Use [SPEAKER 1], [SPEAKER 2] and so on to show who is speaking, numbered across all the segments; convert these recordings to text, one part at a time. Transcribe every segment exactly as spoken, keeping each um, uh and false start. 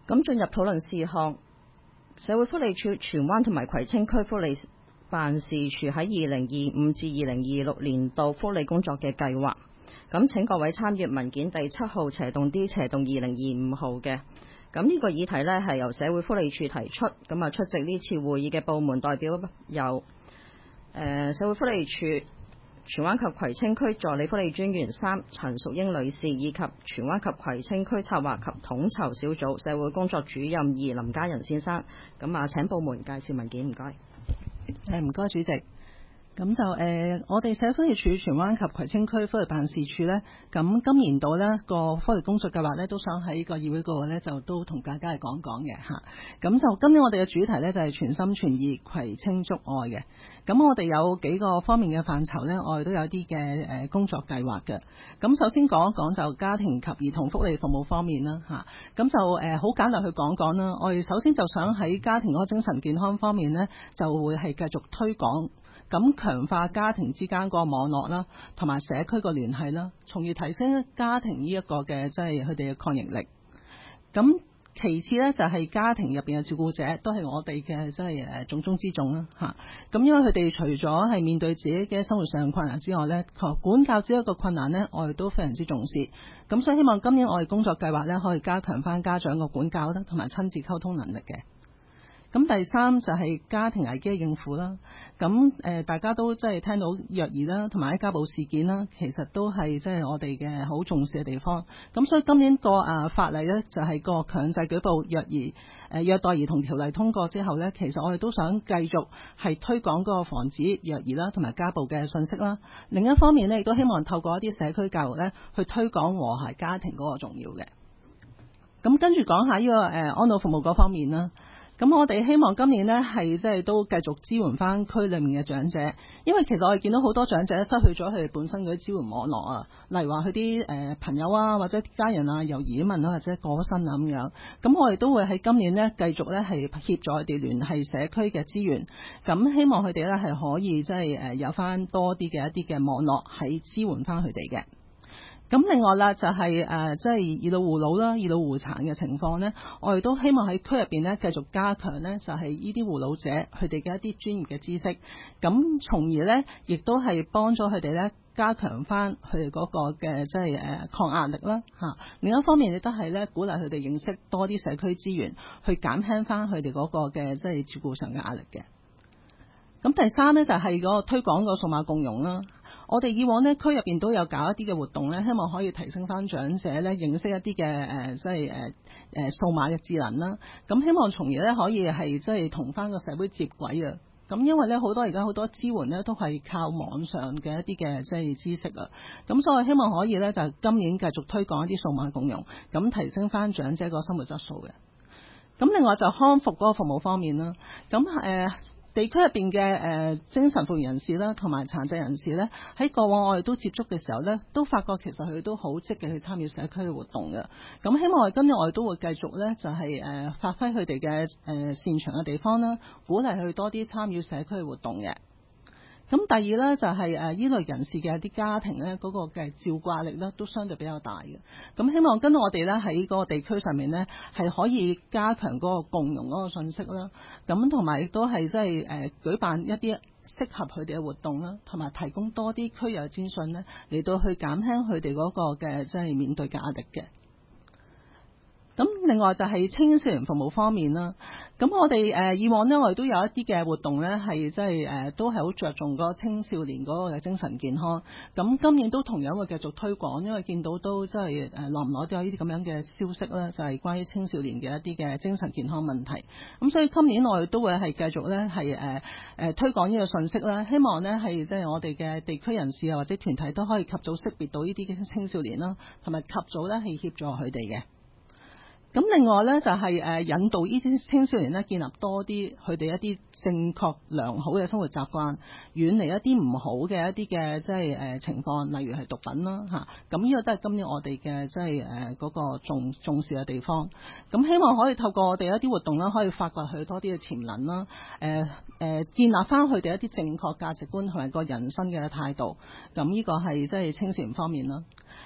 [SPEAKER 1] 咁進入討論事項，社會福利署荃灣同埋葵青區福利辦事處喺二零二五至二零二六年度福利工作嘅計劃。咁請各位參閱文件第七號斜洞 D 斜洞二零二五號嘅。咁呢個議題呢係由社會福利署提出，咁啊出席呢次會議嘅部門代表有誒、呃、社會福利署荃灣及葵青區助理福利專員三陳淑英女士，以及荃灣及葵青區策劃及統籌小組社會工作主任二林家仁先生。咁啊，請部門介紹文件，唔該。
[SPEAKER 2] 誒，唔該主席。咁就誒、呃，我哋社會福利署荃灣及葵青區福利辦事處呢，咁今年度呢個福利工作計劃呢，都想喺個議會嗰度呢，就都同大家係講講嘅嚇。咁就今年我哋嘅主題呢，就係、是、全心全意葵青竹愛嘅。咁我哋有幾個方面嘅範疇呢，我哋都有啲嘅誒工作計劃嘅。咁首先講一講就家庭及兒童福利服務方面啦嚇。咁就誒好簡單去講講啦。我哋首先就想喺家庭嗰個精神健康方面呢，就會係繼續推廣。咁強化家庭之間個網絡啦，同埋社區個聯繫啦，從而提升家庭呢一個嘅即係佢哋嘅抗逆力。咁其次呢，就係家庭入邊嘅照顧者都係我哋嘅即係誒重中之重啦嚇。咁因為佢哋除咗係面對自己嘅生活上困難之外呢，管教只一個困難呢，我哋都非常之重視。咁所以希望今年我哋工作計劃呢，可以加強翻家長個管教啦，同埋親子溝通能力嘅。咁第三就係家庭危機嘅應付啦。咁誒大家都即係聽到虐兒啦，同埋啲家暴事件啦，其實都係即係我哋嘅好重視嘅地方。咁所以今年個啊法例呢，就係個強制舉報虐兒誒虐待兒童條例通過之後呢，其實我哋都想繼續係推廣嗰個防止虐兒啦，同埋家暴嘅信息啦。另一方面呢，亦都希望透過一啲社區教育呢，去推廣和諧家庭嗰個重要嘅。咁跟住講下呢個誒安老服務嗰方面啦。咁我哋希望今年呢係即係都繼續支援翻區裏面嘅長者，因為其實我哋見到好多長者失去咗佢哋本身嗰啲支援網絡啊，例如話佢啲誒朋友啊，或者家人啊由移民啊，或者過身啊咁樣。咁我哋都會喺今年呢繼續呢係協助佢哋聯繫社區嘅資源，咁希望佢哋呢係可以即係誒有翻多啲嘅一啲嘅網絡喺支援翻佢哋嘅。咁另外啦，就係誒即係以老護老啦、以老護殘嘅情況呢，我哋都希望喺區入邊呢繼續加強呢，就係呢啲護老者佢哋嘅一啲專業嘅知識，咁從而呢，亦都係幫咗佢哋呢加強翻佢哋嗰個嘅即係誒抗壓力啦嚇。另一方面亦都係呢鼓勵佢哋認識多啲社區資源，去減輕翻佢哋嗰個嘅即係照顧上嘅壓力嘅。咁第三呢，就係嗰個推廣個數碼共融啦。我哋以往呢區入邊都有搞一啲嘅活動呢，希望可以提升翻長者呢認識一啲嘅誒即係誒誒數碼嘅智能啦。咁希望從而呢可以係即係同翻個社會接軌啊。咁因為呢好多而家好多支援呢都係靠網上嘅一啲嘅即係知識啊。咁所以希望可以呢，就今年繼續推廣一啲數碼共融，咁提升翻長者個生活質素嘅。咁另外就康復嗰個服務方面啦，咁誒。呃地區入邊嘅誒精神復原人士啦，同埋殘疾人士咧，喺過往我哋都接觸嘅時候咧，都發覺其實佢哋都好積極去參與社區嘅活動嘅。咁希望我哋今日我哋都會繼續咧，就係誒發揮佢哋嘅誒擅長嘅地方啦，鼓勵佢多啲參與社區嘅活動嘅。咁第二呢，就係誒依類人士嘅一啲家庭呢，嗰個嘅照顧壓力呢都相對比較大嘅。咁希望跟到我哋呢喺嗰個地區上面呢，係可以加強嗰個共融嗰個信息啦。咁同埋亦都係即係誒舉辦一啲適合佢哋嘅活動啦，同埋提供多啲區域資訊呢，嚟到去減輕佢哋嗰個嘅即係面對嘅壓力嘅。咁另外就係青少年服務方面啦，咁我哋誒以往呢，我哋都有一啲嘅活動呢，係即係誒都係好着重嗰個青少年嗰個嘅精神健康。咁今年都同樣會繼續推廣，因為見到都即係誒耐唔耐都有呢啲咁樣嘅消息啦，就係關於青少年嘅一啲嘅精神健康問題。咁所以今年我哋都會係繼續呢，係誒誒推廣呢個信息啦，希望呢係即係我哋嘅地區人士啊或者團體都可以及早識別到呢啲嘅青少年啦，同埋及早呢係協助佢哋嘅。咁另外呢，就係誒引導呢啲青少年呢建立多啲佢哋一啲正確良好嘅生活習慣，遠離一啲唔好嘅一啲嘅即係誒情況，例如係毒品啦嚇。咁呢個都係今年我哋嘅即係誒嗰個重重視嘅地方。咁希望可以透過我哋一啲活動啦，可以發掘佢多啲嘅潛能啦，誒誒建立翻佢哋一啲正確價值觀同埋個人生嘅態度。咁呢個係即係青少年方面啦。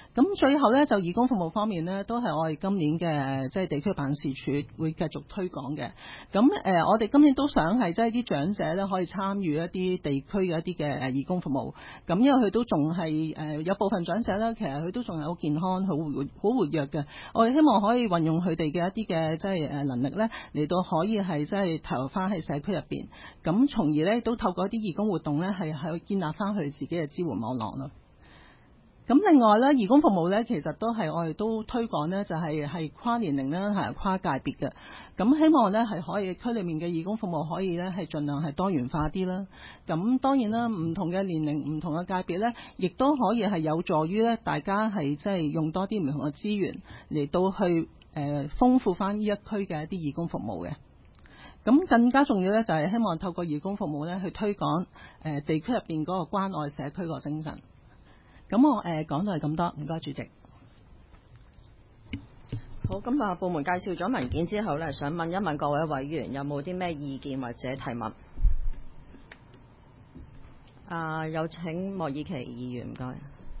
[SPEAKER 2] 咁最後咧就義工服務方面咧，都係我哋今年嘅即係地區辦事處會繼續推廣嘅。咁誒、呃，我哋今年都想係即係啲長者咧可以參與一啲地區嘅一啲嘅誒義工服務。咁因為佢都仲係誒有部分長者咧，其實佢都仲係好健康、好活好活躍嘅。我哋希望可以運用佢哋嘅一啲嘅即係誒能力咧，嚟到可以係即係投入翻喺社區入邊。咁從而咧都透過一啲義工活動咧，係係建立翻佢自己嘅支援網絡咯。咁另外咧，義工服務咧，其實都係我哋都推廣咧，就係係跨年齡啦，係跨界別嘅。咁希望咧係可以區裏面嘅義工服務可以咧係盡量係多元化啲啦。咁當然啦，唔同嘅年齡、唔同嘅界別咧，亦都可以係有助於咧大家係即係用多啲唔同嘅資源嚟到去誒豐富翻呢一區嘅一啲義工服務嘅。咁更加重要咧，就係希望透過義工服務咧去推廣誒地區入邊嗰個關愛社區個精神。咁我誒講到係咁多，唔該主席。
[SPEAKER 1] 好，咁啊，部門介紹咗文件之後咧，想問一問各位委員有冇啲咩意見或者提問？啊，有請莫以祺議員，唔該。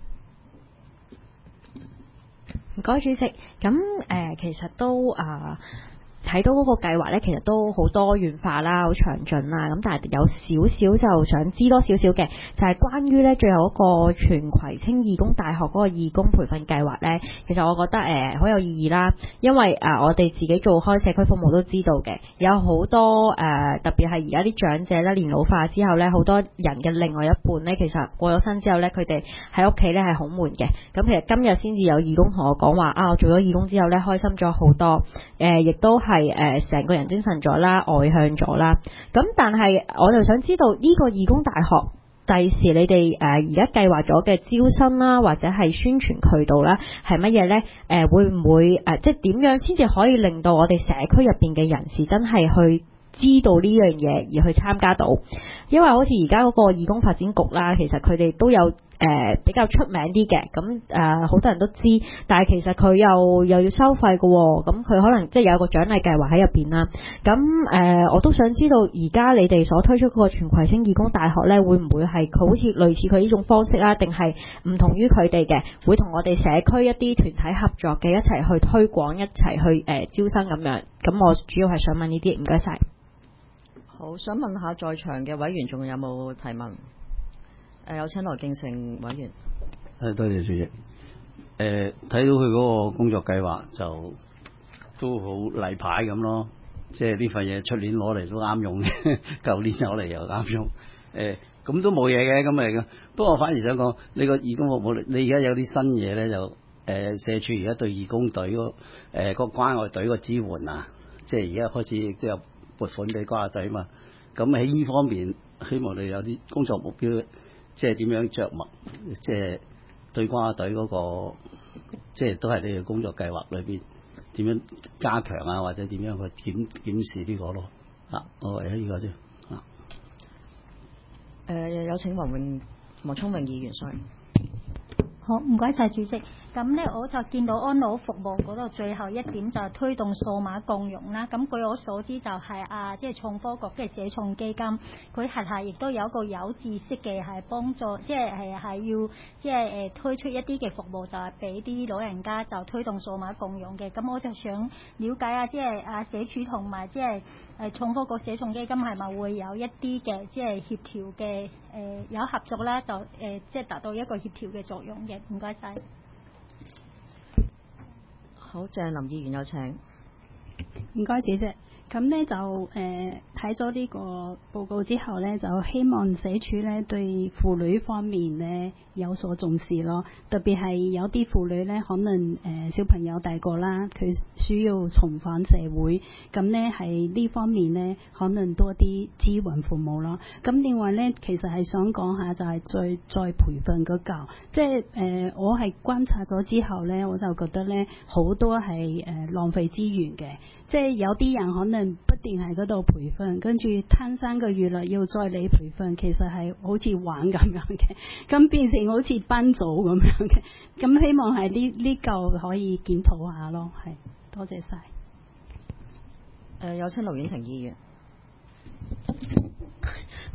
[SPEAKER 3] 唔該主席。咁誒、呃，其實都啊。睇到嗰個計劃呢，其實都好多元化啦，好詳盡啦。咁但係有少少就想知多少少嘅，就係、是、關於呢最後一個全葵青義工大學嗰個義工培訓計劃呢。其實我覺得誒好、呃、有意義啦，因為誒、呃、我哋自己做開社區服務都知道嘅，有好多誒、呃、特別係而家啲長者咧年老化之後呢，好多人嘅另外一半呢，其實過咗身之後呢，佢哋喺屋企呢係好悶嘅。咁其實今日先至有義工同我講話啊，我做咗義工之後呢，開心咗好多，誒、呃、亦都係。係誒，成個人精神咗啦，外向咗啦。咁但係我就想知道呢個義工大學第時你哋誒而家計劃咗嘅招生啦，或者係宣傳渠道啦，係乜嘢呢？誒、呃、會唔會誒、呃、即係點樣先至可以令到我哋社區入邊嘅人士真係去知道呢樣嘢而去參加到？因為好似而家嗰個義工發展局啦，其實佢哋都有。誒、呃、比較出名啲嘅，咁誒好多人都知，但係其實佢又又要收費嘅喎，咁佢可能即係有個獎勵計劃喺入邊啦。咁誒、呃、我都想知道，而家你哋所推出嗰個全葵青義工大學呢，會唔會係佢好似類似佢呢種方式啊？定係唔同於佢哋嘅，會同我哋社區一啲團體合作嘅，一齊去推廣，一齊去誒、呃、招生咁樣。咁我主要係想問呢啲，唔該晒。
[SPEAKER 1] 好，想問下在場嘅委員仲有冇提問？誒，有請羅敬成委員。
[SPEAKER 4] 誒，多謝主席。誒、呃，睇到佢嗰個工作計劃就都好例牌咁咯，即係呢份嘢出年攞嚟都啱用嘅，舊年攞嚟又啱用。誒、呃，咁都冇嘢嘅，咁嚟嘅。不過我反而想講，你個義工服務，你而家有啲新嘢咧，就誒、呃、社署而家對義工隊嗰誒個關愛隊個支援啊，即係而家開始亦都有撥款俾關愛隊嘛。咁喺呢方面，希望你有啲工作目標。即係點樣着墨？即係對關愛隊嗰個，即係都係你嘅工作計劃裏邊點樣加強啊，或者點樣去檢檢視呢個咯？啊，我為咗呢個啫。啊，
[SPEAKER 1] 誒、呃，有請黃永黃聰榮議員，sorry。
[SPEAKER 5] 好，唔該晒主席。咁呢，我就見到安老服務嗰度最後一點就係推動數碼共融啦。咁據我所知就係、是、啊，即係創科局嘅社創基金，佢轄下亦都有一個有知識嘅係幫助，即係係係要即係誒推出一啲嘅服務，就係俾啲老人家就推動數碼共融嘅。咁我就想了解啊，即係啊社署同埋即係誒創科局社創基金係咪會有一啲嘅即係協調嘅誒、呃、有合作啦，就誒、呃、即係達到一個協調嘅作用嘅。唔該晒。
[SPEAKER 1] 好，鄭林議員有請。
[SPEAKER 6] 唔該，主席。咁呢就誒睇咗呢個報告之後呢，就希望社署呢對婦女方面呢有所重視咯。特別係有啲婦女呢，可能誒、呃、小朋友大個啦，佢需要重返社會，咁呢係呢方面呢，可能多啲支援服務咯。咁另外呢，其實係想講下就係再再培訓嗰嚿，即係誒、呃、我係觀察咗之後呢，我就覺得呢好多係誒、呃、浪費資源嘅，即係有啲人可能不斷喺嗰度培訓，跟住攤三個月啦，要再嚟培訓，其實係好似玩咁樣嘅，咁變成好似班組咁樣嘅。咁希望係呢呢嚿可以檢討下咯，係多謝晒。誒、
[SPEAKER 1] 呃，有請盧婉婷議員。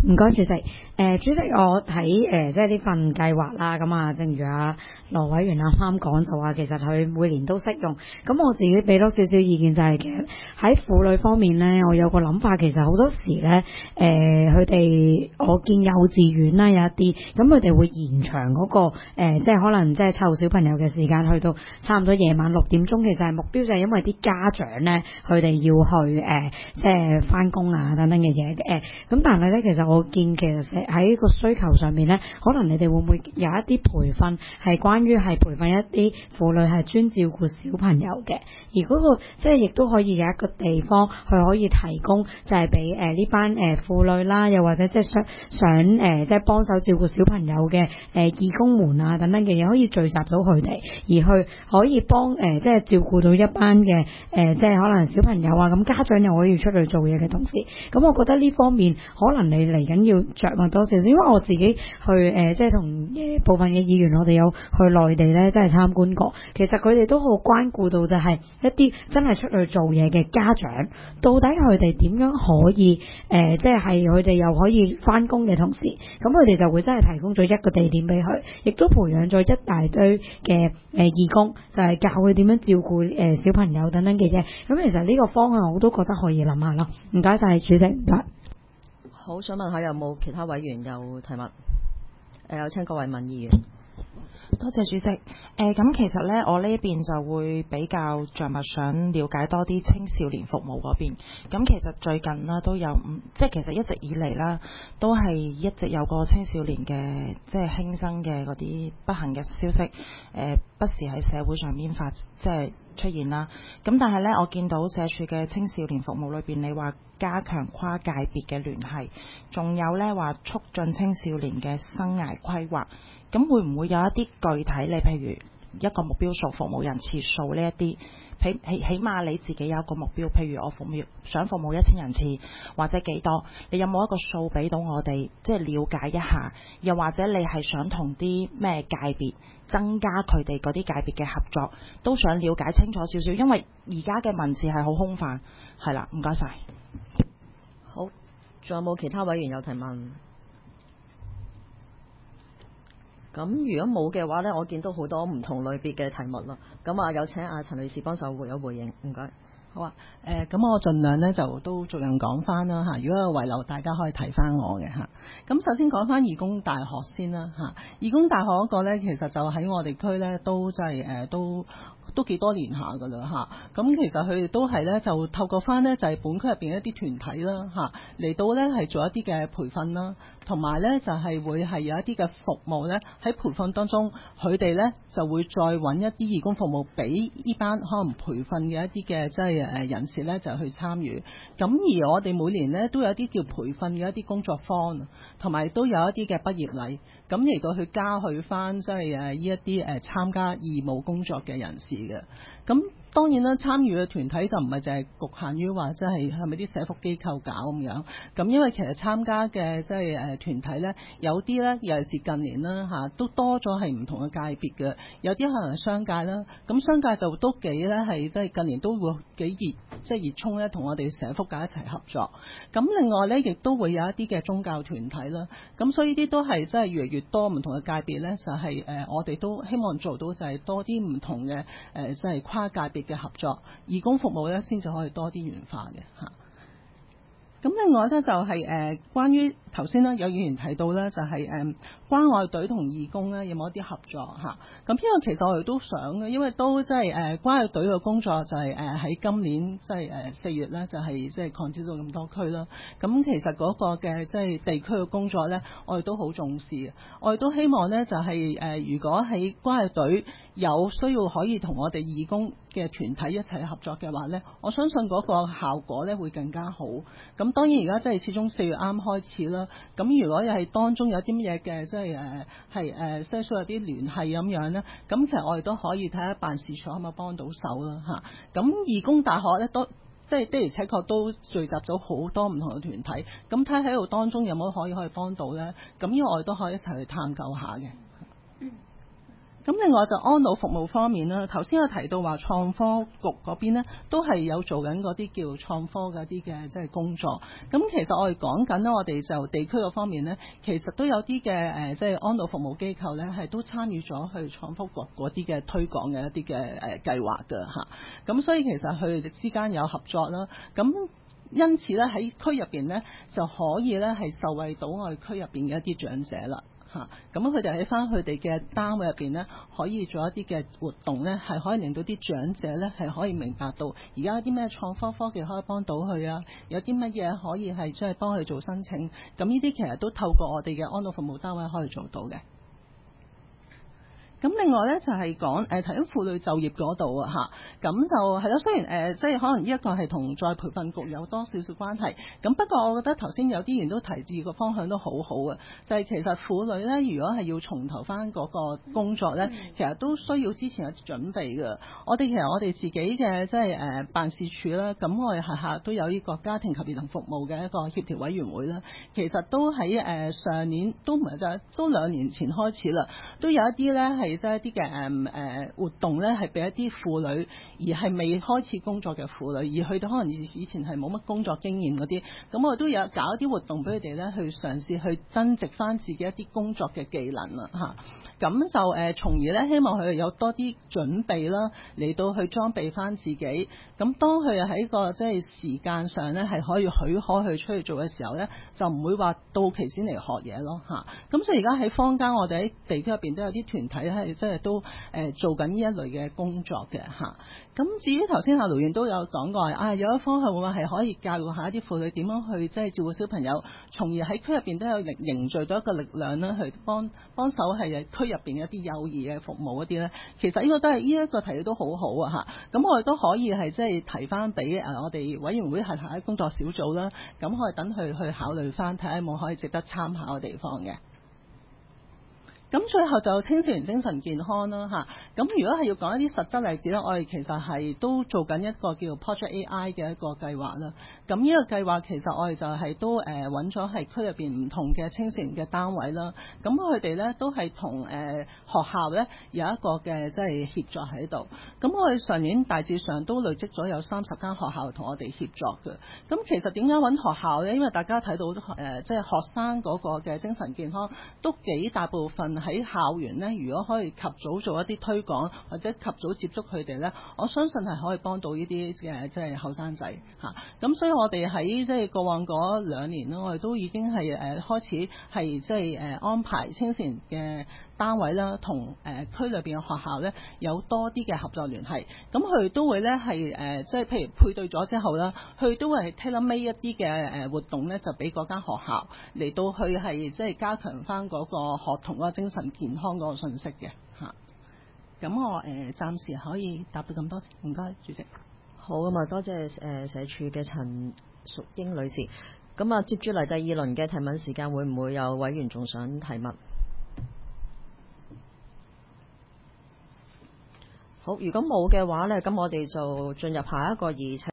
[SPEAKER 7] 唔該，主席。誒、呃，主席，我睇誒、呃、即係呢份計劃啦。咁啊，正如啊羅委員啱啱講，就話其實佢每年都適用。咁我自己俾多少少意見就係、是、其實喺婦女方面咧，我有個諗法，其實好多時咧，誒佢哋我見幼稚園啦有一啲，咁佢哋會延長嗰、那個、呃、即係可能即係湊小朋友嘅時間，去到差唔多夜晚六點鐘。其實係目標就係因為啲家長咧，佢哋要去誒、呃、即係翻工啊等等嘅嘢誒。咁、呃、但係咧，其實我我見其實喺個需求上面咧，可能你哋會唔會有一啲培訓係關於係培訓一啲婦女係專照顧小朋友嘅，而嗰、那個即係亦都可以有一個地方佢可以提供，就係俾誒呢班誒婦女啦，又或者即係想想誒、呃、即係幫手照顧小朋友嘅誒、呃、義工們啊等等嘅嘢，可以聚集到佢哋，而去可以幫誒、呃、即係照顧到一班嘅誒、呃、即係可能小朋友啊，咁家長又可以出去做嘢嘅同時，咁我覺得呢方面可能你嚟緊要着墨多少少，因為我自己去誒、呃、即係同誒部分嘅議員，我哋有去內地咧，即係參觀過。其實佢哋都好關顧到就係一啲真係出去做嘢嘅家長，到底佢哋點樣可以誒、呃，即係佢哋又可以翻工嘅同時，咁佢哋就會真係提供咗一個地點俾佢，亦都培養咗一大堆嘅誒、呃、義工，就係、是、教佢點樣照顧誒、呃、小朋友等等嘅嘢。咁其實呢個方向我都覺得可以諗下咯。唔該晒主席，唔該。
[SPEAKER 1] 好，想問下有冇其他委員有提問？誒、呃，有請各位民議員。
[SPEAKER 8] 多謝主席。誒、呃，咁其實呢，我呢邊就會比較着墨，想了解多啲青少年服務嗰邊。咁其實最近啦都有，即係其實一直以嚟啦，都係一直有個青少年嘅即係輕生嘅嗰啲不幸嘅消息，誒、呃，不時喺社會上面發即係出現啦。咁但係呢，我見到社署嘅青少年服務裏邊，你話加強跨界別嘅聯繫，仲有呢話促進青少年嘅生涯規劃。咁會唔會有一啲具體，你譬如一個目標數、服務人次數呢一啲，起起起碼你自己有一個目標，譬如我服務想服務一千人次或者幾多，你有冇一個數俾到我哋，即係了解一下？又或者你係想同啲咩界別增加佢哋嗰啲界別嘅合作，都想了解清楚少少，因為而家嘅文字係好空泛。係啦，唔該晒。
[SPEAKER 1] 好，仲有冇其他委員有提問？咁如果冇嘅話呢，我見到好多唔同類別嘅題目啦。咁啊，有請阿陳女士幫手會有回應，唔該。
[SPEAKER 2] 好啊，誒、呃，咁我盡量咧就都逐樣講翻啦嚇。如果有遺漏，大家可以睇翻我嘅嚇。咁首先講翻義工大學先啦嚇。義工大學嗰個咧，其實就喺我哋區咧都即係誒都。都幾多年下噶啦嚇，咁其實佢哋都係咧就透過翻呢，就係本區入邊一啲團體啦嚇，嚟到咧係做一啲嘅培訓啦，同埋咧就係會係有一啲嘅服務咧喺培訓當中，佢哋咧就會再揾一啲義工服務俾呢班可能培訓嘅一啲嘅即係誒人士咧就去參與。咁而我哋每年咧都有一啲叫培訓嘅一啲工作坊，同埋都有一啲嘅畢業禮，咁嚟到去加去翻即係誒呢一啲誒參加義務工作嘅人士。嘅，咁當然啦，參與嘅團體就唔係淨係局限於話即係係咪啲社福機構搞咁樣，咁因為其實參加嘅即係誒團體咧，有啲咧尤其是近年啦嚇，都多咗係唔同嘅界別嘅，有啲可能係商界啦，咁商界就都幾咧係即係近年都會幾熱即係熱衷咧同我哋社福界一齊合作，咁另外咧亦都會有一啲嘅宗教團體啦，咁所以呢啲都係即係越嚟越多唔同嘅界別咧，就係、是、誒我哋都希望做到就係多啲唔同嘅誒即係跨界別嘅合作，義工服務咧先至可以多啲元化嘅嚇。咁另外咧就係、是、誒、呃、關於頭先咧有議員提到咧就係、是、誒、呃、關愛隊同義工咧有冇一啲合作嚇？咁呢個其實我哋都想嘅，因為都即係誒關愛隊嘅工作就係誒喺今年即係誒四月咧就係即係擴展到咁多區啦。咁其實嗰個嘅即係地區嘅工作咧，我哋都好重視。我哋都希望咧就係、是、誒、呃、如果喺關愛隊有需要可以同我哋義工嘅團體一齊合作嘅話咧，我相信嗰個效果咧會更加好。咁當然而家即係始終四月啱開始啦。咁如果又係當中有啲乜嘢嘅，即係誒係誒需需要啲聯繫咁樣咧，咁其實我哋都可以睇下辦事處可唔可以幫到手啦嚇。咁義工大學咧都即係的而且確都聚集咗好多唔同嘅團體，咁睇喺度當中有冇可以可以幫到咧？咁呢個我哋都可以一齊去探究下嘅。 咁另外就安老服務方面啦，頭先有提到話創科局嗰邊呢都係有做緊嗰啲叫創科嗰啲嘅即係工作。咁其實我哋講緊呢，我哋就地區嗰方面呢，其實都有啲嘅誒即係安老服務機構呢，係都參與咗去創科局嗰啲嘅推廣嘅一啲嘅誒計劃㗎嚇。咁所以其實佢哋之間有合作啦。咁因此咧喺區入邊咧就可以咧係受惠到我哋區入邊嘅一啲長者啦嚇，咁佢哋喺翻佢哋嘅單位入邊咧可以做一啲嘅活動咧，係可以令到啲長者咧係可以明白到而家有啲咩創科科技可以幫到佢啊，有啲乜嘢可以係即係幫佢做申請，咁呢啲其實都透過我哋嘅安老服務單位可以做到嘅。咁另外咧就係講誒提供婦女就業嗰度啊嚇，咁就係咯，雖然誒、呃、即係可能呢一個係同再培訓局有多少少關係，咁不過我覺得頭先有啲人都提議個方向都好好嘅，就係、是、其實婦女咧如果係要重投翻嗰個工作咧，其實都需要之前有準備嘅。我哋其實我哋自己嘅即係誒辦事處啦，咁我哋下下都有呢個家庭及兒童服務嘅一個協調委員會啦，其實都喺誒、呃、上年都唔係就都兩年前開始啦，都有一啲咧係。即係一啲嘅誒誒活動咧，係俾一啲婦女，而係未開始工作嘅婦女，而佢哋可能以以前係冇乜工作經驗嗰啲，咁我哋都有搞一啲活動俾佢哋咧，去嘗試去增值翻自己一啲工作嘅技能啦嚇。咁就誒，從而咧希望佢哋有多啲準備啦，嚟到去裝備翻自己。咁當佢喺個即係時間上咧，係可以許可去出去做嘅時候咧，就唔會話到期先嚟學嘢咯嚇。咁所以而家喺坊間，我哋喺地區入邊都有啲團體咧。即係都誒、呃、做緊呢一類嘅工作嘅嚇。咁至於頭先阿盧燕都有講過，啊有一方向會話係可以教育下一啲婦女點樣去即係照顧小朋友，從而喺區入邊都有凝凝聚到一個力量啦，去幫幫手係區入邊一啲幼兒嘅服務嗰啲咧。其實呢個都係呢一個提議都好好啊嚇。咁我哋都可以係即係提翻俾誒我哋委員會轄下嘅工作小組啦，咁可以等佢去考慮翻，睇下有冇可以值得參考嘅地方嘅。咁最後就青少年精神健康啦嚇，咁如果係要講一啲實質例子咧，我哋其實係都做緊一個叫 Project A I 嘅一個計劃啦。咁呢個計劃其實我哋就係都誒揾咗係區入邊唔同嘅青少年嘅單位啦。咁佢哋咧都係同誒學校咧有一個嘅即係協作喺度。咁我哋上年大致上都累積咗有三十間學校同我哋協作嘅。咁其實點解揾學校咧？因為大家睇到誒即係學生嗰個嘅精神健康都幾大部分。喺校園呢，如果可以及早做一啲推廣，或者及早接觸佢哋呢，我相信係可以幫到呢啲嘅即係後生仔嚇。咁所以我哋喺即係過往嗰兩年呢，我哋都已經係誒開始係即係誒安排青少年嘅單位啦，同誒區裏邊嘅學校呢有多啲嘅合作聯繫。咁佢哋都會呢係誒即係譬如配對咗之後啦，佢哋都會係 tailor-made一啲嘅誒活動呢，就俾嗰間學校嚟到去係即係加強翻嗰個學童嗰個精神健康嗰個信息嘅嚇。咁我誒、呃、暫時可以答到咁多，唔該主席。
[SPEAKER 1] 好咁啊，多謝誒社署嘅陳淑英女士。咁啊，接住嚟第二輪嘅提問時間，會唔會有委員仲想提問？好，如果冇嘅話咧，咁我哋就進入下一個議程。